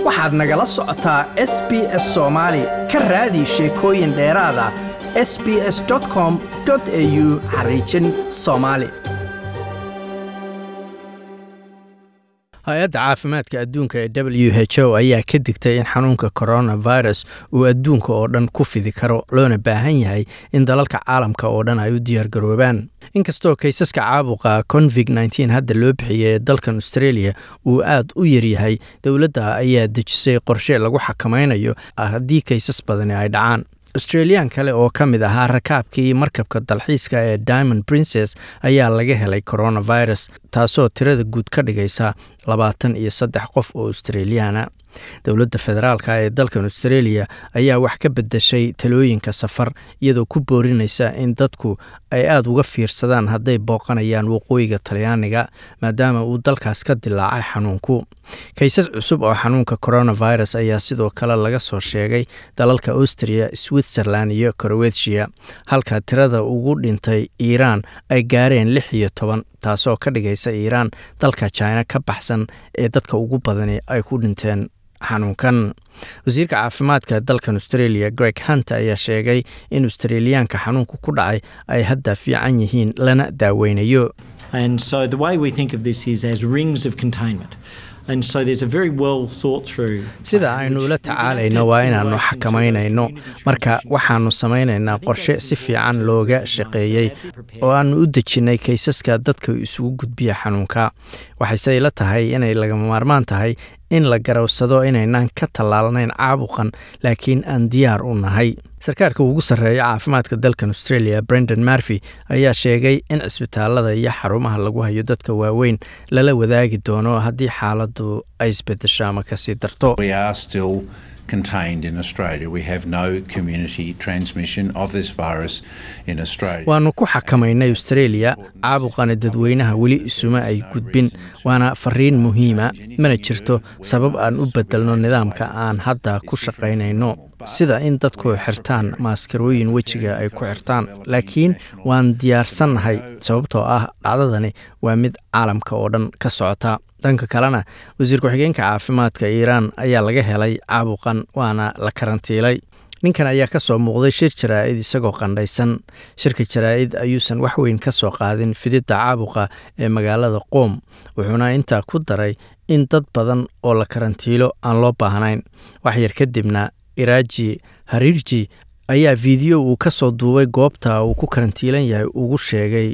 waxaad nagala socotaa SBS Soomaali ka raadi sheekooyin dheeraad ah sbs.com.au/Somali. hay-adda caafimaadka adduunka ee WHO ayaa ka digtay in xanuunka coronavirus uu adduunka oo dhan ku fidi karo loona baahan yahay in dalalka caalamka oo dhan ay u diyaargaroobaan. inkastoo kaysaska caabuqa COVID-19 hadda loo bixiyay ee dalkan Australia uu aad u yaryahay, dowladda ayaa dejisay qorshe lagu xakameynayo haddii kaysas badani ay dhacaan. Australian kale oo ka mid ahaa rakaabkii markabka dalxiiska ee Diamond Princess ayaa laga helay coronavirus, taasoo tirada guud ka dhigaysa 23 qof oo Australiana. dowladda federaalka ee dalkan Australia ayaa wax ka bedeshay talooyinka safar, iyadoo ku boorinaysa in dadku ay aad uga fiirsadaan hadday booqanayaan waqooyiga Talyaaniga maadaama uu dalkaas ka dilaacay xanuunku. kaysas cusub oo xanuunka coronavirus ayaa sidoo kale laga soo sheegay dalalka Austria, Switzerland iyo Croatia, halka tirada ugu dhintay Iran ay gaareen 16, taasoo ka dhigaysa Iran dalka China ka baxsan ee dadka ugu badan ay ku dhinteen xanuunkan. wasiirka caafimaadka dalkan Australia Greg Hunt ayaa sheegay in Australiaanka xanuunku ku dhacay ay hadda fiican yihiin lana daaweynayo. And so the way we think of this is as rings of containment. And so there's a very well thought through. sida aynu la tacaalayno waa inaanu xakameynayno, marka waxaanu sameynaynaa qorshe si fiican looga shaqeeyay oo aanu u dejinay kaysaska dadka isugu gudbiya xanuunka. waxayse ila tahay inay lagama maarmaan tahay in la garowsado inaynaan ka tallaalnayn caabuqan, laakiin aan diyaar u nahay. sarkaalka ugu sarreeya caafimaadka dalkan Australia Brendan Murphy ayaa sheegay in cisbitaalada iyo xarumaha lagu hayo dadka waaweyn lala wadaagi doono haddii xaaladdu ay isbedesho ama kasii darto. We are still contained in Australia. We have no community transmission of this virus in Australia. waanu ku xakameynay Australia, caabuqana dadweynaha weli isuma ay gudbin, waana fariin muhiima. mana jirto sabab aan u bedelno nidaamka aan hadda ku shaqaynayno, sida in dadku xirtaan maskarooyin wejiga ay ku xirtaan, laakiin waan diyaarsannahay sababtoo ah dhacdadani waa mid caalamka oo dhan ka socota. dhanka kalena, wasiir ku-xigeenka caafimaadka Iran ayaa laga helay caabuqan waana la karantiilay. ninkan ayaa ka soo muuqday shir jaraa'id isagoo qandhaysan. shirka jaraa'id ayuusan wax weyn ka soo qaadin fididda caabuqa ee magaalada Qom, wuxuuna intaa ku daray in dad badan oo la karantiilo aan loo baahnayn. wax yar kadibna Iraaji Harirji ayaa fiideo uu ka soo duubay goobta uu ku karantiilan yahay ugu sheegay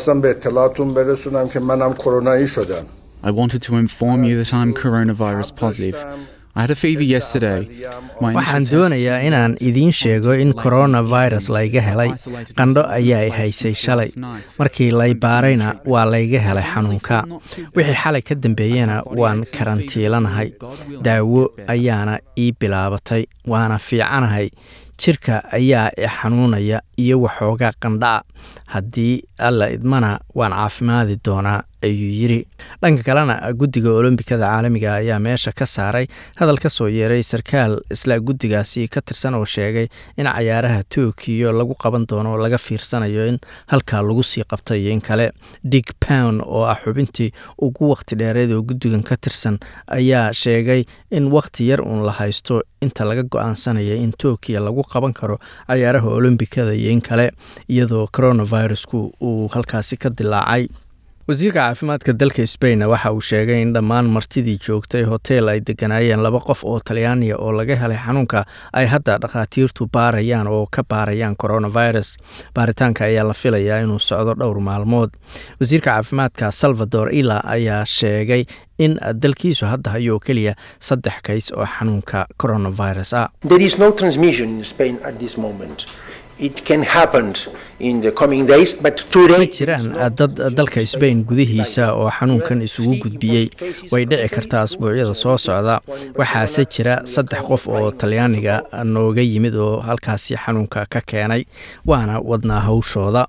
I wanted to inform you that I'm coronavirus positive. I had a fever yesterday. waxaan doonayaa inaan idiin sheego in coronavirus layga helay. qandho ayaa haysay shalay. markii lay baarayna waa layga helay xanuunka. wixii xalay ka dambeeyana waan karantiilanahay. daawo ayaana ii bilaabatay, waana fiicanahay. jirka ayaa i xanuunaya iyo waxoogaa qandhaa. haddii alla idmana waan caafimaadi doonaa, ayuu yiri. dhanka kalena, guddiga olombikada caalamiga ayaa meesha ka saaray hadal ka soo yeeray sarkaal isla guddigaasi ka tirsan oo sheegay in cayaaraha Tokyo lagu qaban doono laga fiirsanayo in halkaa lagu sii qabtay iyo in kale. Dick Pound oo ah xubintii ugu waqti dheereed oo guddigan ka tirsan ayaa sheegay in waqti yar uun la haysto inta laga go'aansanaya in Tokyo lagu qaban karo cayaaraha olombikada iyo in kale, iyadoo coronavirusku uu halkaasi ka dilaacay. wasiirka caafimaadka dalka Spain waxa uu sheegay in dhammaan martidii joogtay hotel ay deganaayeen 2 qof oo Talyaaniya oo laga helay xanuunka ay hadda dhaqaatiirtu baarayaan oo ka baarayaan coronavirus. baaritaanka ayaa la filayaa inuu socdo dhowr maalmood. wasiirka caafimaadka Salvador Illa ayaa sheegay in dalkiisu hadda hayo kaliya 3 kays oo xanuunka coronavirus ah. There is no transmission in Spain at this moment. It can happen in the coming days, but today jiraan dad dalka Spain gudihiisa oo xanuunkan isugu gudbiyay. way dhici kartaa asbuucyada soo socda. waxaase jira 3 qof oo Talyaaniga nooga yimid oo halkaasi xanuunka ka keenay, waana wadnaa hawshooda.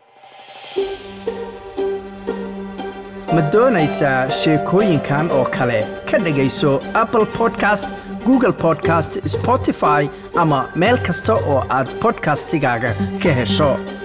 ma doonaysaa sheekooyinkan oo kale ka dhagayso Apple Podcast, Google Podcast, Spotify ama meel kasta oo aad podcastigaaga ka hesho.